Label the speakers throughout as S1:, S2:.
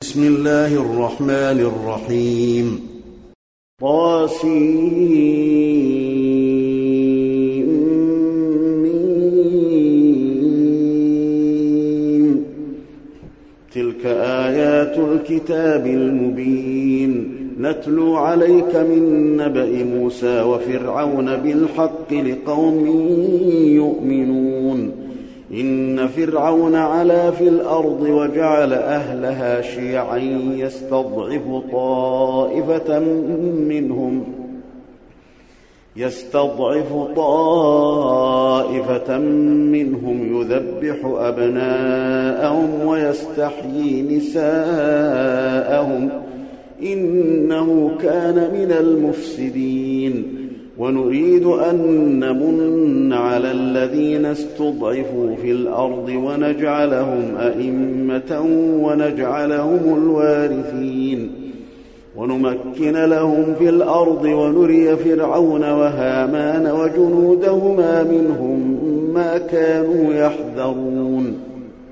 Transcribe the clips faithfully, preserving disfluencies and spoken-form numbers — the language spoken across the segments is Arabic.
S1: بسم الله الرحمن الرحيم. طاسين. تلك آيات الكتاب المبين نتلو عليك من نبأ موسى وفرعون بالحق لقوم يؤمنون. إن فرعون علا في الأرض وجعل أهلها شيعا يستضعف طائفة منهم يستضعف طائفة منهم يذبح أبناءهم ويستحيي نساءهم إنه كان من المفسدين. ونريد أن نمن على الذين استضعفوا في الأرض ونجعلهم أئمة ونجعلهم الوارثين ونمكن لهم في الأرض ونري فرعون وهامان وجنودهما منهم ما كانوا يحذرون.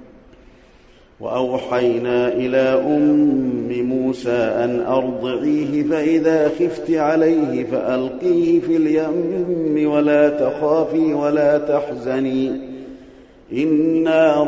S1: وأوحينا إلى أم موسى أن أرضعيه فإذا خفت عليه فألقيه في اليم ولا تخافي ولا تحزني إنا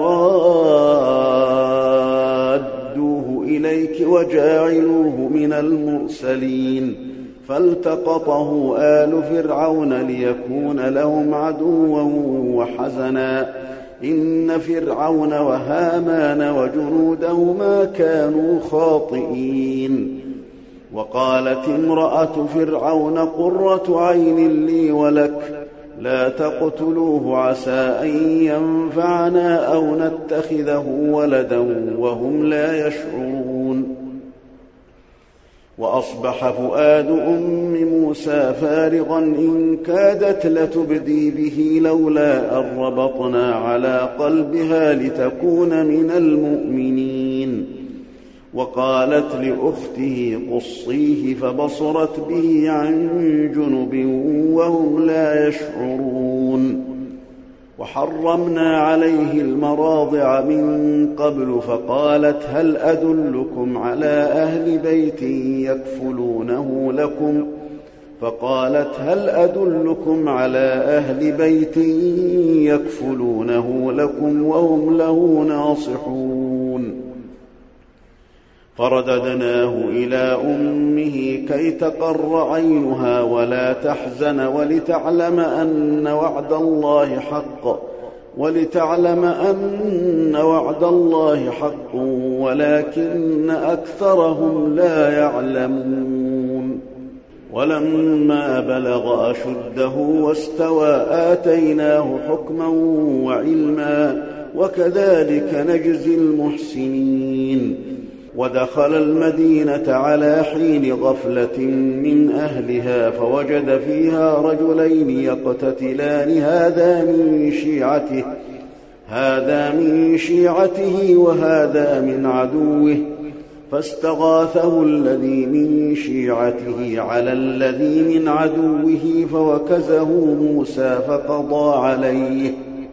S1: رادوه إليك وجاعلوه من المرسلين. فالتقطه آل فرعون ليكون لهم عدوا وحزنا إن فرعون وهامان وجنودهما كانوا خاطئين. وقالت امرأة فرعون قرة عين لي ولك لا تقتلوه عسى أن ينفعنا أو نتخذه ولدا وهم لا يشعرون. وأصبح فؤاد أم موسى فارغا إن كادت لتبدي به لولا أن ربطنا على قلبها لتكون من المؤمنين. وقالت لأخته قصيه فبصرت به عن جنب وهم لا يشعرون. وحرمنا عليه المراضع من قبل فقالت هل أدلكم على أهل بيت يكفلونه لكم فقالت هل أدلكم على أهل بيت يكفلونه لكم وهم له ناصحون. فرددناه إلى أمه كي تقر عينها ولا تحزن ولتعلم أن وعد الله حق ولتعلم أن وعد الله حق ولكن أكثرهم لا يعلمون. ولما بلغ أشده واستوى آتيناه حكما وعلما وكذلك نجزي المحسنين. ودخل المدينة على حين غفلة من أهلها فوجد فيها رجلين يقتتلان هذا من شيعته هذا من شيعته وهذا من عدوه فاستغاثه الذي من شيعته على الذي من عدوه فوكزه موسى فقضى عليه.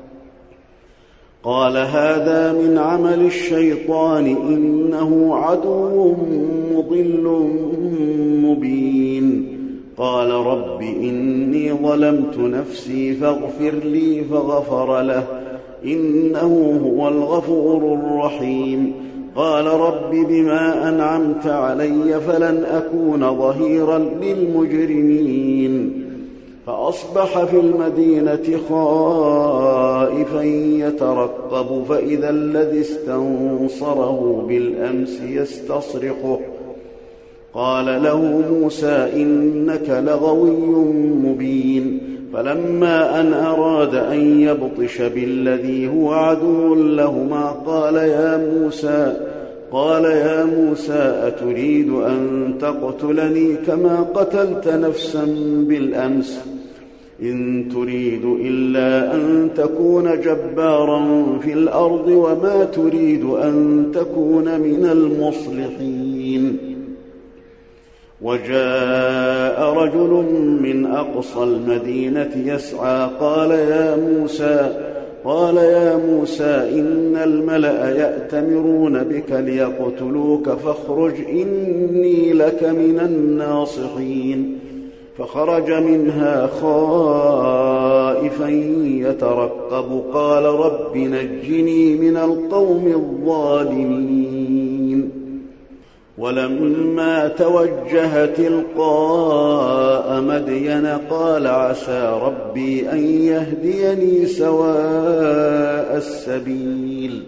S1: قال هذا من عمل الشيطان إنه عدو مضل مبين. قال رب إني ظلمت نفسي فاغفر لي فغفر له إنه هو الغفور الرحيم. قال رب بما أنعمت علي فلن أكون ظهيرا للمجرمين. فأصبح في المدينة خائفا يترقب فإذا الذي استنصره بالأمس يستصرخه. قال له موسى إنك لغوي مبين. فلما أن أراد أن يبطش بالذي هو عدو لهما قال يا موسى قال يا موسى أتريد أن تقتلني كما قتلت نفسا بالأمس إن تريد إلا أن تكون جبارا في الأرض وما تريد أن تكون من المصلحين. وجاء رجل من أقصى المدينة يسعى قال يا موسى قال يا موسى إن الملأ يأتمرون بك ليقتلوك فاخرج إني لك من الناصحين فخرج منها خائفا يترقب قال رب نجني من القوم الظالمين ولما توجه تلقاء مدين قال عسى ربي أن يهديني سواء السبيل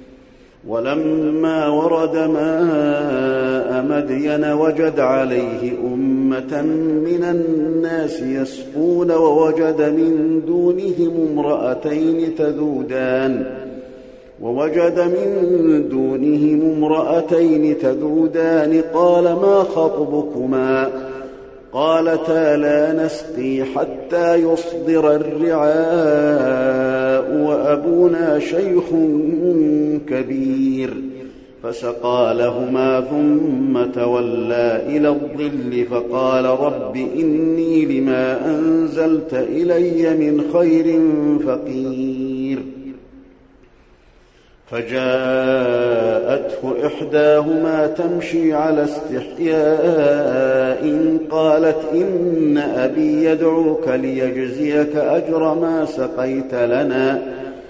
S1: ولما ورد ماء مدين وجد عليه أمة من الناس يسقون ووجد من دونهم امرأتين تذودان ووجد من دونهم امرأتين تذودان قال ما خطبكما قالتا لا نسقي حتى يصدر الرعاء وأبونا شيخ كبير فسقى لهما ثم تولى إلى الظل فقال رب إني لما أنزلت إلي من خير فقير فجاءته إحداهما تمشي على استحياء قالت إن أبي يدعوك ليجزيك أجر ما سقيت لنا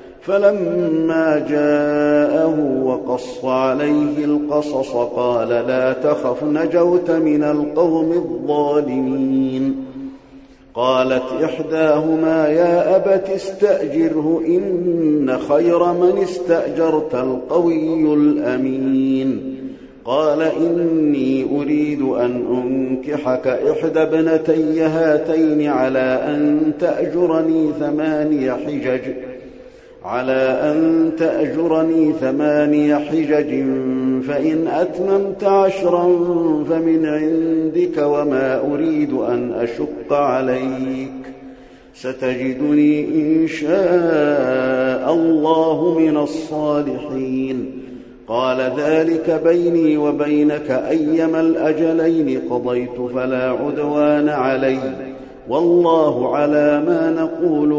S1: فلما جاءه وقص عليه القصص قال لا تخف نجوت من القوم الظالمين قالت إحداهما يا أبت استأجره إن خير من استأجرت القوي الأمين قال إني أريد أن أنكحك إحدى ابنتي هاتين على أن تأجرني ثماني حجج على أن تأجرني ثماني حجج فإن أتممت عشرا فمن عندك وما أريد أن أشق عليك ستجدني إن شاء الله من الصالحين قال ذلك بيني وبينك أيما الأجلين قضيت فلا عدوان علي والله على ما نقول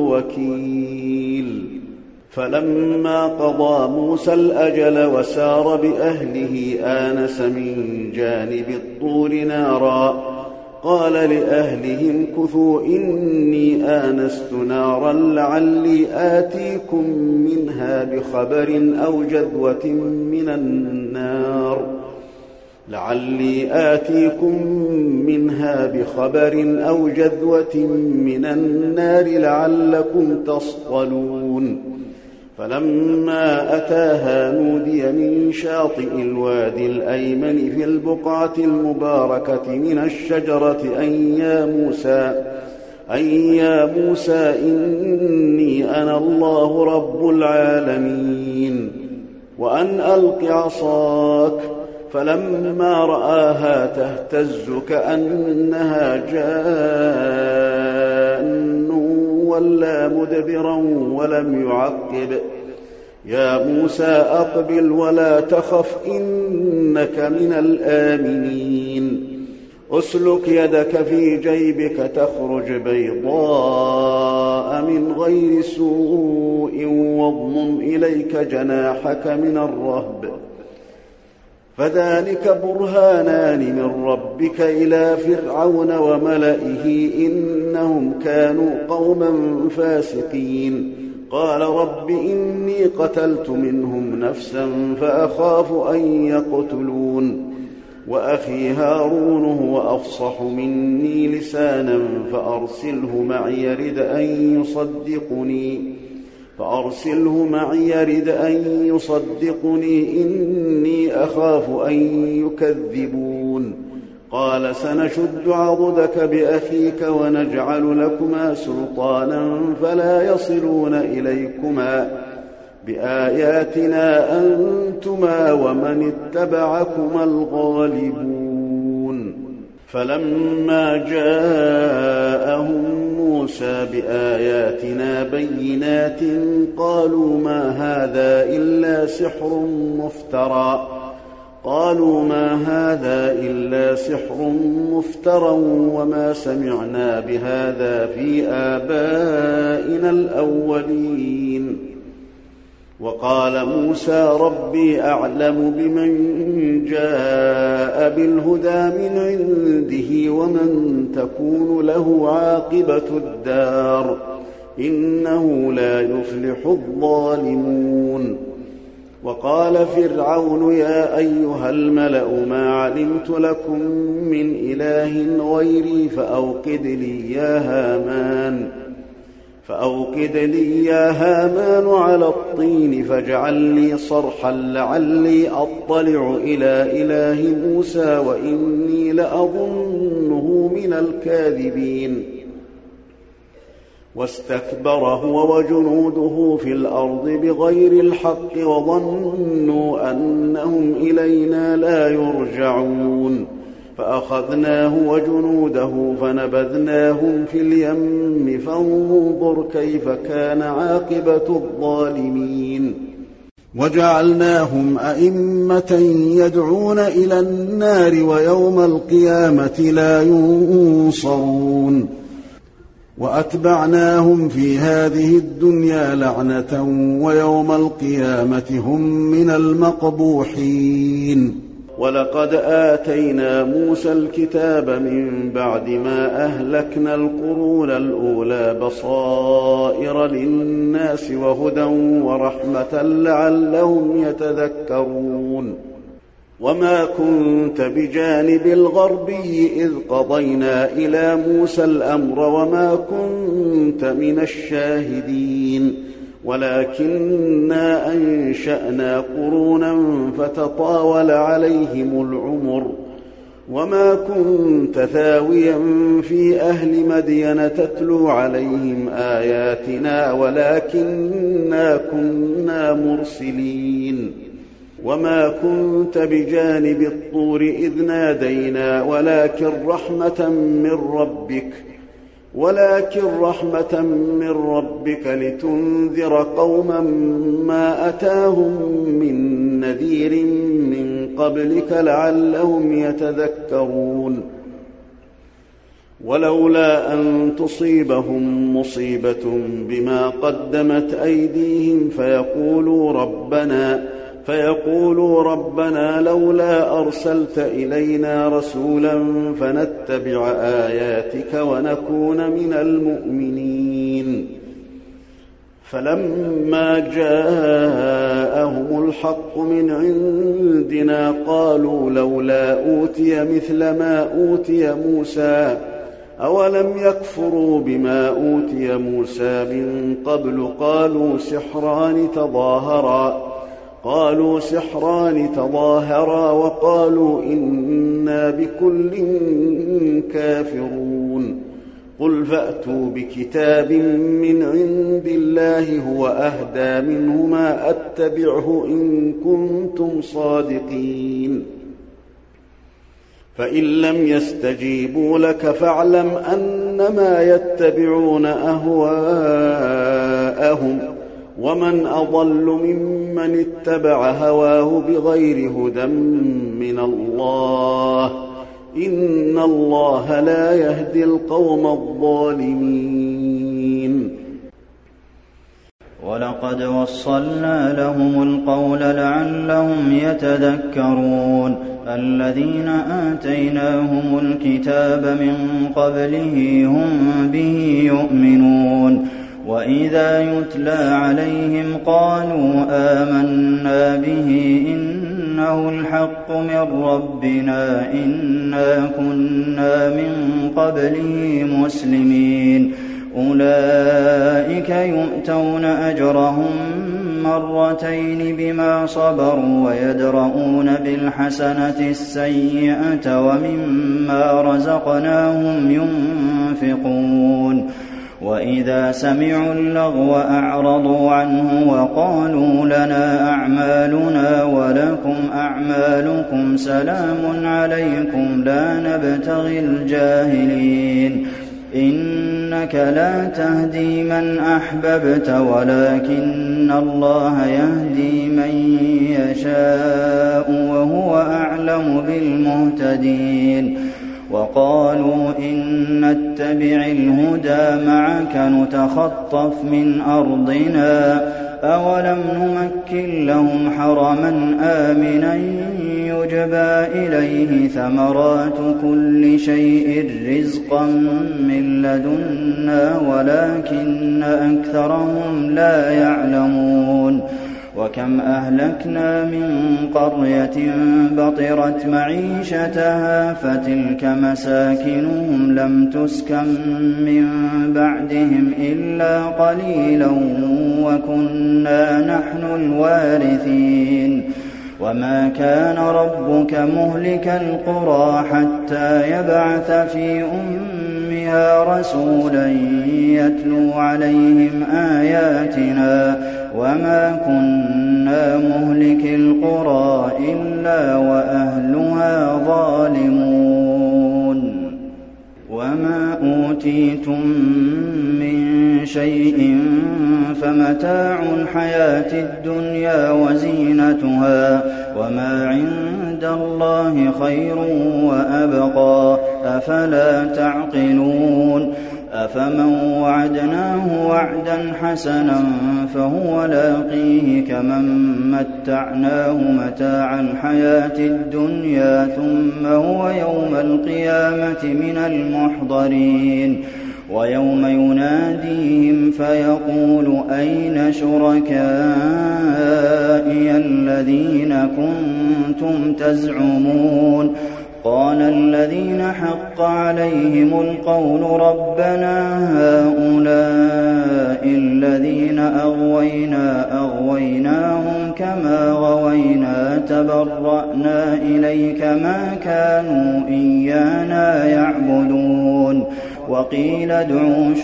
S1: وكيل فلما قضى موسى الأجل وسار بأهله آنس من جانب الطور نارا قال لأهلهم كثوا إني آنست نارا لعلي آتيكم منها بخبر أو جذوة من النار لعلي آتيكم منها بخبر أو جذوة من النار لعلكم تصطلون فلما أتاها نودي من شاطئ الوادي الأيمن في البقعة المباركة من الشجرة أن يا موسى أن يا موسى إني أنا الله رب العالمين وأن ألق عصاك فلما رآها تهتز كأنها جان ولا مدبرا ولم يعقب يا موسى أقبل ولا تخف إنك من الآمنين أسلك يدك في جيبك تخرج بيضاء من غير سوء واضمم إليك جناحك من الرهب فذلك برهانان من ربك إلى فرعون وملئه إنهم كانوا قوما فاسقين قال رب إني قتلت منهم نفسا فأخاف أن يقتلون وأخي هارون هو أفصح مني لسانا فأرسله معي يرد أن يصدقني فأرسله معي يرد أن يصدقني إني أخاف أن يكذبون قال سنشد عضدك بأخيك ونجعل لكما سلطانا فلا يصلون إليكما بآياتنا أنتما ومن اتبعكما الغالبون فلما جاءهم موسى بآياتنا بينات قالوا ما هذا إلا سحر مفترى قالوا ما هذا إلا سحر مفترى وما سمعنا بهذا في آبائنا الأولين وقال موسى ربي أعلم بمن جاء بالهدى من عنده ومن تكون له عاقبة الدار إنه لا يفلح الظالمون. وقال فرعون يا أيها الملأ ما علمت لكم من إله غيري فأوقد لي يا هامان فأوقد لي يا هامان على الطين فاجعل لي صرحا لعلي أطلع إلى إله موسى وإني لأظنه من الكاذبين. واستكبر هو وجنوده في الأرض بغير الحق وظنوا أنهم إلينا لا يرجعون فأخذناه وجنوده فنبذناهم في اليم فانظر كيف كان عاقبة الظالمين. وجعلناهم أئمة يدعون إلى النار ويوم القيامة لا ينصرون. وأتبعناهم في هذه الدنيا لعنة ويوم القيامة هم من المقبوحين. ولقد آتينا موسى الكتاب من بعد ما أهلكنا القرون الأولى بصائر للناس وهدى ورحمة لعلهم يتذكرون. وما كنت بجانب الغربي إذ قضينا إلى موسى الأمر وما كنت من الشاهدين ولكننا أنشأنا قرونا فتطاول عليهم العمر وما كنت ثاويا في أهل مدين تتلو عليهم آياتنا ولكننا كنا مرسلين. وما كنت بجانب الطور إذ نادينا ولكن رحمة من ربك ولكن رحمة من ربك لتنذر قوما ما أتاهم من نذير من قبلك لعلهم يتذكرون. ولولا أن تصيبهم مصيبة بما قدمت أيديهم فيقولوا ربنا فيقولوا ربنا لولا أرسلت إلينا رسولا فنتبع آياتك ونكون من المؤمنين. فلما جاءهم الحق من عندنا قالوا لولا أوتي مثل ما أوتي موسى أولم يكفروا بما أوتي موسى من قبل قالوا سحران تظاهرا قالوا سحران تظاهرا وقالوا إنا بكل كافرون. قل فأتوا بكتاب من عند الله هو أهدى منه ما أتبعه إن كنتم صادقين. فإن لم يستجيبوا لك فاعلم أنما يتبعون أهواءهم ومن أضل ممن اتبع هواه بغير هدى من الله إن الله لا يهدي القوم الظالمين.
S2: ولقد وصلنا لهم القول لعلهم يتذكرون. الذين آتيناهم الكتاب من قبله هم به يؤمنون. وإذا يتلى عليهم قالوا آمنا به إنه الحق من ربنا إنا كنا من قبله مسلمين. أولئك يؤتون أجرهم مرتين بما صبروا ويدرؤون بالحسنة السيئة ومما رزقناهم ينفقون. وإذا سمعوا اللغو أعرضوا عنه وقالوا لنا أعمالنا ولكم أعمالكم سلام عليكم لا نبتغي الجاهلين. إنك لا تهدي من أحببت ولكن الله يهدي من يشاء وهو أعلم بالمهتدين. وقالوا إن نتبع الهدى معك نتخطف من أرضنا أَوَلَمْ نُمَكِّن لَّهُمْ حَرَمًا آمِنًا يُجْبَىٰ إِلَيْهِ ثَمَرَاتُ كُلِّ شَيْءٍ رِّزْقًا مِّن لَّدُنَّا وَلَٰكِنَّ أَكْثَرَهُمْ لَا يَعْلَمُونَ وَكَمْ أَهْلَكْنَا مِن قَرْيَةٍ بَطِرَتْ مَعِيشَتَهَا فَتِلْكَ مَسَاكِنُهُمْ لَمْ تُسْكَن مِّن بَعْدِهِمْ إِلَّا قَلِيلًا وَكُنَّا نَحْنُ الْوَارِثِينَ وَمَا كَانَ رَبُّكَ مُهْلِكَ الْقُرَىٰ حَتَّىٰ يَبْعَثَ فِي أُمِّهَا رَسُولًا يَتْلُو عَلَيْهِمْ آيَاتِنَا وَمَا كُنَّا مُهْلِكِي الْقُرَىٰ إِلَّا وَأَهْلُهَا ظَالِمُونَ وَمَا أُوتِيتُم مِّن شَيْءٍ فَمَتَاعُ الْحَيَاةِ الدُّنْيَا وَزِينَتُهَا وَمَا عِندَ اللَّهِ خَيْرٌ وَأَبْقَىٰ ۚ أَفَلَا تَعْقِلُونَ أَفَمَن وَعَدْنَاهُ وَعْدًا حَسَنًا فَهُوَ لَاقِيهِ كَمَن مَّتَّعْنَاهُ مَتَاعَ الْحَيَاةِ الدُّنْيَا ثُمَّ هُوَ يَوْمَ الْقِيَامَةِ مِنَ الْمُحْضَرِينَ وَيَوْمَ يُنَادِيهِمْ فَيَقُولُ أَيْنَ شُرَكَائِيَ الَّذِينَ كُنتُمْ تَزْعُمُونَ قَالَ الَّذِينَ حَقَّ عَلَيْهِمُ الْقَوْلُ رَبَّنَا هَٰؤُلَاءِ الَّذِينَ أَغْوَيْنَا أَغْوَيْنَاهُمْ كَمَا غَوَيْنَا تَبَرَّأْنَا إِلَيْكَ مَا كَانُوا إِيَّانَا يَعْبُدُونَ وَقِيلَ ادْعُوا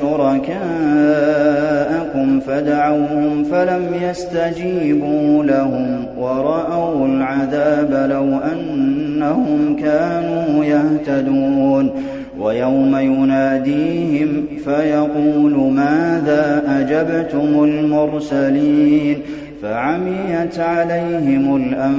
S2: شُرَكَاءَكُمْ فَدَعَوْهُمْ فَلَمْ يَسْتَجِيبُوا لَهُمْ وَرَأَوُا الْعَذَابَ لَوْ أَنَّهُمْ كَانُوا يَهْتَدُونَ وَيَوْمَ يُنَادِيهِمْ فَيَقُولُ مَاذَا أَجَبْتُمُ الْمُرْسَلِينَ فَعَمِيَتْ عَلَيْهِمُ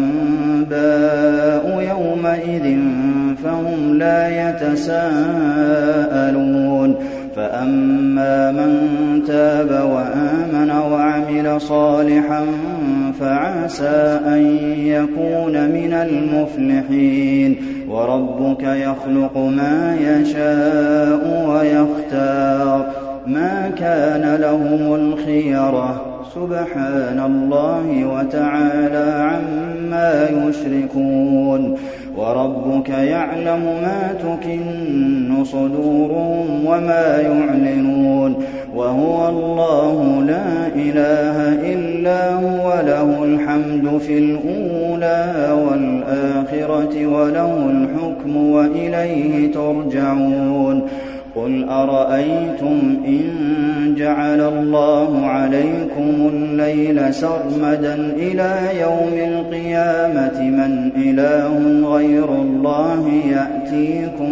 S2: الْأَنبَاءُ يَوْمَئِذٍ فَهُمْ لَا يَتَسَاءَلُونَ فَأَمَّا مَن تَابَ وَآمَنَ وَعَمِلَ صَالِحًا فَعَسَىٰ أَن يَكُونَ مِنَ الْمُفْلِحِينَ وَرَبُّكَ يَخْلُقُ مَا يَشَاءُ وَيَخْتَارُ مَا كَانَ لَهُمُ الْخِيَرَةُ سُبْحَانَ اللَّهِ وَتَعَالَىٰ عَمَّا يُشْرِكُونَ وَرَبُّكَ يَعْلَمُ مَا تُكِنُّ صُدُورُهُمْ وَمَا يُعْلِنُونَ وَهُوَ اللَّهُ لَا إِلَٰهَ إِلَّا هُوَ لَهُ الْحَمْدُ فِي الْأُولَىٰ وَالْآخِرَةِ وَلَهُ الْحُكْمُ وَإِلَيْهِ تُرْجَعُونَ قُلْ أَرَأَيْتُمْ إِن جَعَلَ اللَّهُ عَلَيْكُمُ اللَّيْلَ سَرْمَدًا إِلَىٰ يَوْمِ الْقِيَامَةِ مَنْ إِلَٰهٌ غَيْرُ اللَّهِ يَأْتِيكُم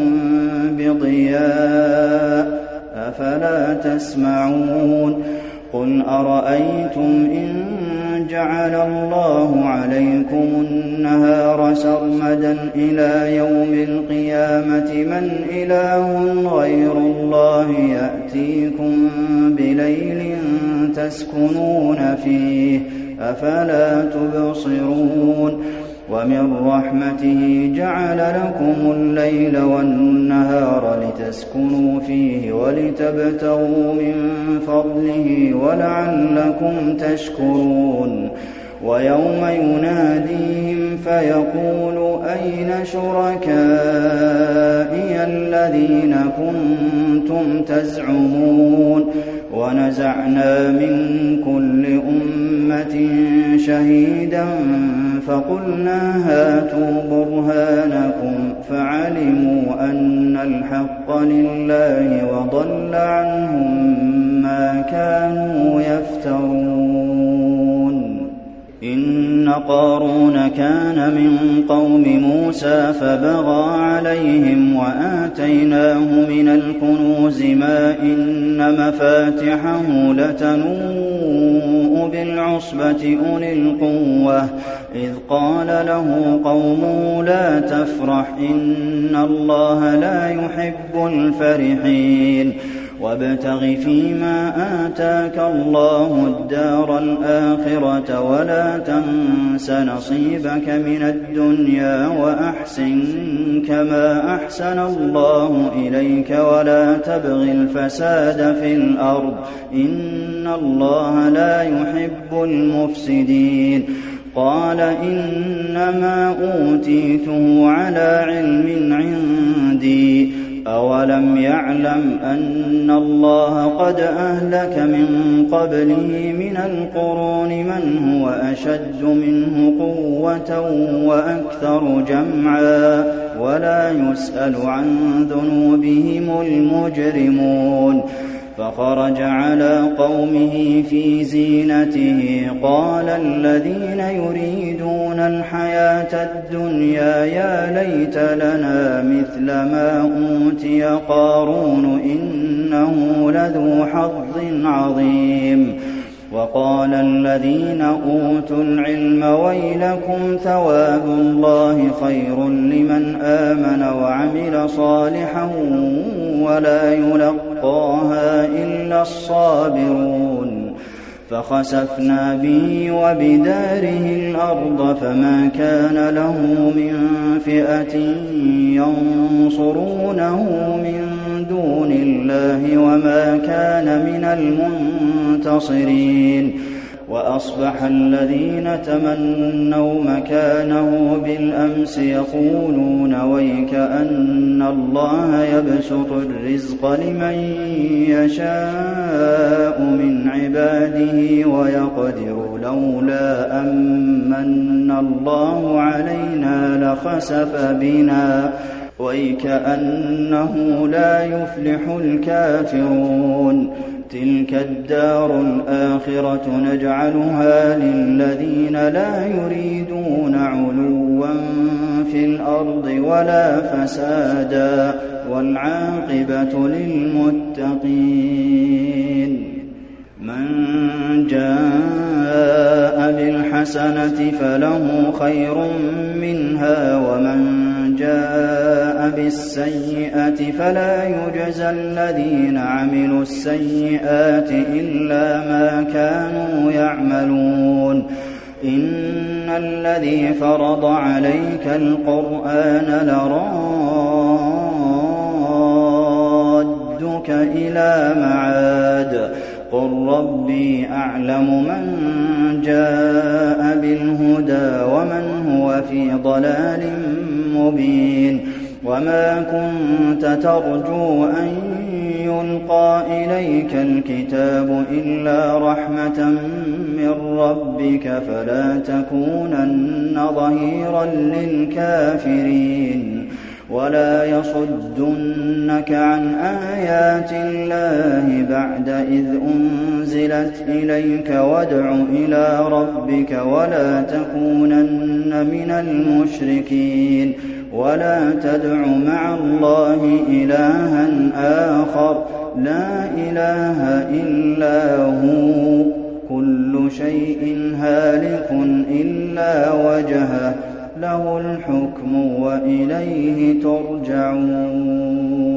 S2: بِضِيَاءٍ أَفَلَا تَسْمَعُونَ قُلْ أَرَأَيْتُمْ إِن جَعَلَ اللَّهُ عَلَيْكُمُ النَّهَارَ سَرْمَدًا إِلَىٰ يَوْمِ الْقِيَامَةِ مَنْ إِلَٰهٌ غَيْرُ اللَّهِ يَأْتِيكُم بِلَيْلٍ تَسْكُنُونَ فِيهِ أَفَلَا تُبْصِرُونَ وَمِن رَّحْمَتِهِ جَعَلَ لَكُمُ اللَّيْلَ وَالنَّهَارَ لِتَسْكُنُوا فِيهِ وَلِتَبْتَغُوا مِن فَضْلِهِ وَلَعَلَّكُمْ تَشْكُرُونَ وَيَوْمَ يُنَادِيهِمْ فَيَقُولُ أَيْنَ شُرَكَائِيَ الَّذِينَ كُنتُمْ تَزْعُمُونَ وَنَزَعْنَا مِن كُلِّ أُمَّةٍ شَهِيدًا فَقُلْنَا هَاتُوا بُرْهَانَكُمْ فَعَلِمُوا أَنَّ الْحَقَّ لِلَّهِ وَضَلَّ عَنْهُم مَّا كَانُوا يَفْتَرُونَ إِنَّ قَارُونَ كَانَ مِن قَوْمِ مُوسَىٰ فَبَغَىٰ عَلَيْهِمْ وَآتَيْنَاهُ مِنَ الْكُنُوزِ مَا إِنَّ مَفَاتِحَهُ لَتَنُوءُ بِالْعُصْبَةِ أُولِي الْقُوَّةِ إِذْ قَالَ لَهُ قَوْمُهُ لَا تَفْرَحْ إِنَّ اللَّهَ لَا يُحِبُّ الْفَرِحِينَ وابتغ فيما آتاك الله الدار الآخرة ولا تنس نصيبك من الدنيا وأحسن كما أحسن الله إليك ولا تبغ الفساد في الأرض إن الله لا يحب المفسدين قال إنما أوتيته على علم عندي أولم يعلم أن الله قد أهلك من قبله من القرون من هو أشد منه قوة وأكثر جمعا ولا يسأل عن ذنوبهم المجرمون فخرج على قومه في زينته قال الذين يريدون الحياة الدنيا يا ليت لنا مثل ما أوتي قارون إنه لذو حظ عظيم وقال الذين أوتوا العلم ويلكم ثواب الله خير لمن آمن وعمل صالحا ولا يلقاها إلا الصابرون فخسفنا به وبداره الأرض فما كان له من فئة ينصرونه من دون الله وما كان من المنتصرين وأصبح الذين تمنوا مكانه بالأمس يقولون ويك أن الله يبسط الرزق لمن يشاء من عباده ويقدر لولا أمن الله علينا لخسف بنا ويكأنه لا يفلح الكافرون تلك الدار الآخرة نجعلها للذين لا يريدون علوا في الأرض ولا فسادا والعاقبة للمتقين من جاء بالحسنة فله خير منها ومن جاء بالسيئة فلا يجزى الذين عملوا السيئات إلا ما كانوا يعملون إن الذي فرض عليك القرآن لرادك إلى معاد قل ربي أعلم من جاء بالهدى ومن هو في ضلال مبين وما كنت ترجو أن يلقى إليك الكتاب إلا رحمة من ربك فلا تكونن ظهيرا للكافرين ولا يصدنك عن آيات الله بعد إذ أنزلت إليك وادع إلى ربك ولا تكونن من المشركين ولا تدع مع الله إلها آخر لا إله إلا هو كل شيء هالك إلا وجهه له الحكم وإليه ترجعون